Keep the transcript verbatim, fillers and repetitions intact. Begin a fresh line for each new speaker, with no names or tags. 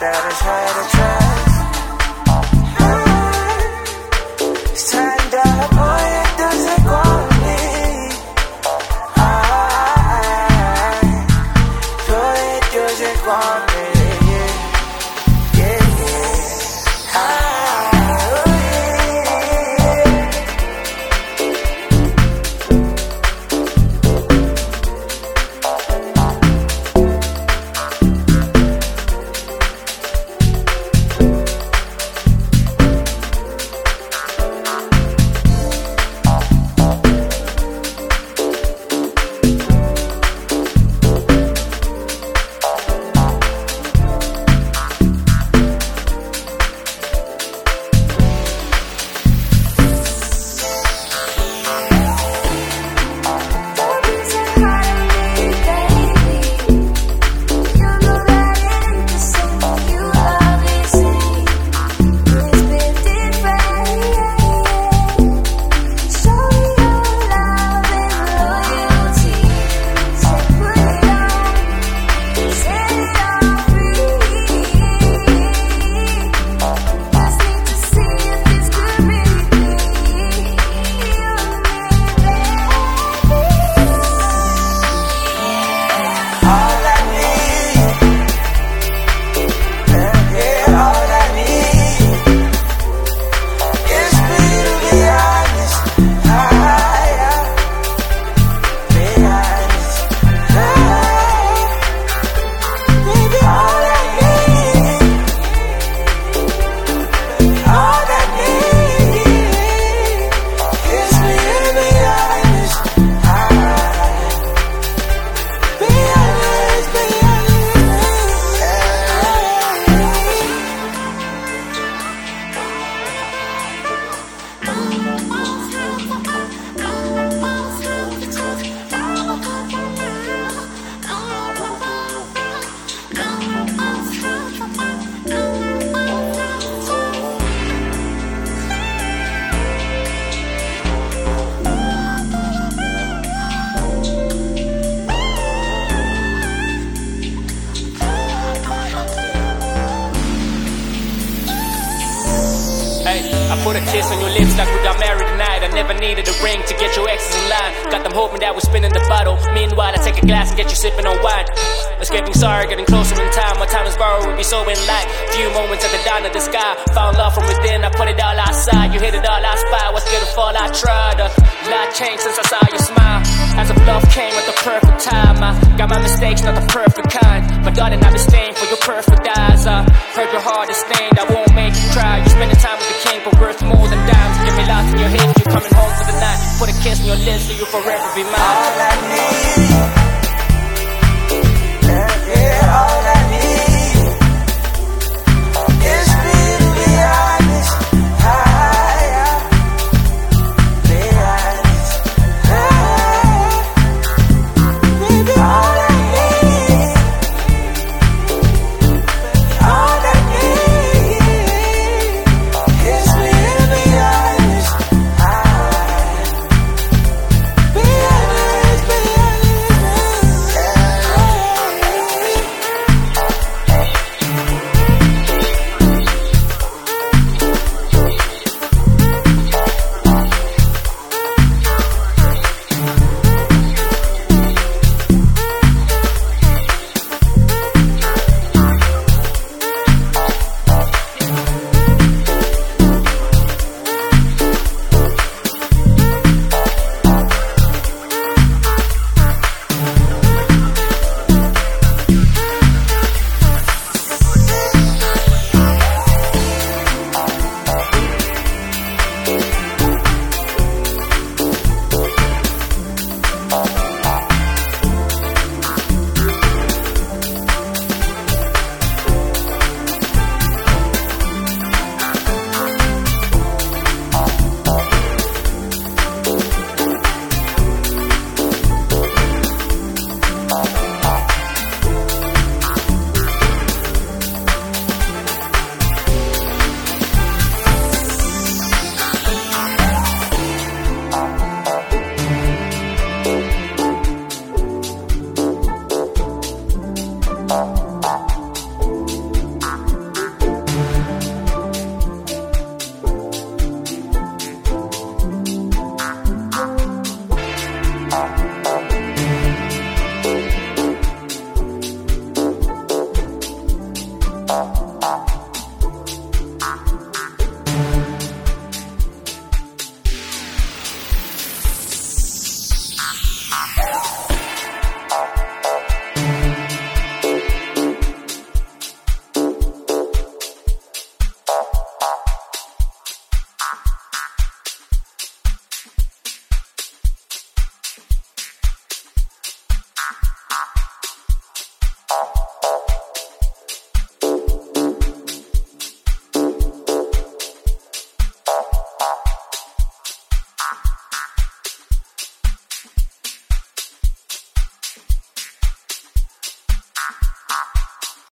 that it's hard to trust. Stand up, boy, it doesn't go me. Boy, it doesn't go me.
I put a kiss on your lips like we got married tonight. I never needed a ring to get your exes in line. Got them hoping that we're spinning the bottle. Meanwhile, I take a glass and get you sipping on wine. Escaping sorry, getting closer in time. My time is borrowed, we'll be so in light. Few moments at the dawn of the sky. Found love from within, I put it all outside. You hit it all, I spy. What's good to fall, I tried. A lot changed since I saw you smile. As if love came at the perfect time. I got my mistakes, not the perfect kind. But darling, I've been staying for your perfect eyes. I heard your heart is stained, I won't make you cry. You spending time with the king, but worth more than dimes. Give me lots in your head, you're coming home for the night. Put a kiss on your lips, so you'll forever be mine.
All I need, yeah, yeah, all I need is me to be honest. Ah, be honest. Ah, baby, all I need, all I need is me to be honest. Ah, be honest, be honest.